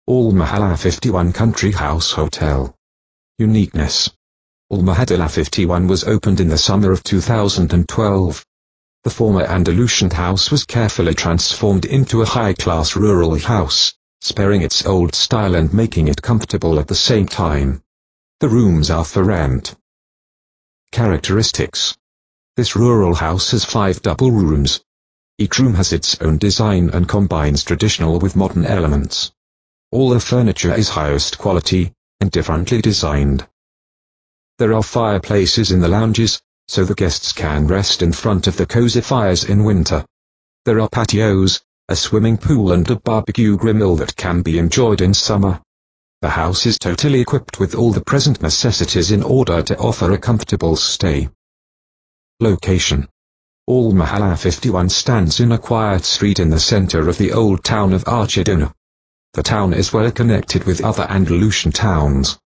Al Mahalla 51 Country House Hotel. Uniqueness. Al Mahalla 51 was opened in the summer of 2012. The former Andalusian house was carefully transformed into a high-class rural house, sparing its old style and making it comfortable at the same time. The rooms are for rent. Characteristics. This rural house has 5 double rooms. Each room has its own design and combines traditional with modern elements. All the furniture is highest quality, and differently designed. There are fireplaces in the lounges, so the guests can rest in front of the cozy fires in winter. There are patios, a swimming pool and a barbecue grill that can be enjoyed in summer. The house is totally equipped with all the present necessities in order to offer a comfortable stay. Location. Al Mahalla 51 stands in a quiet street in the center of the old town of Archidona. The town is well connected with other Andalusian towns.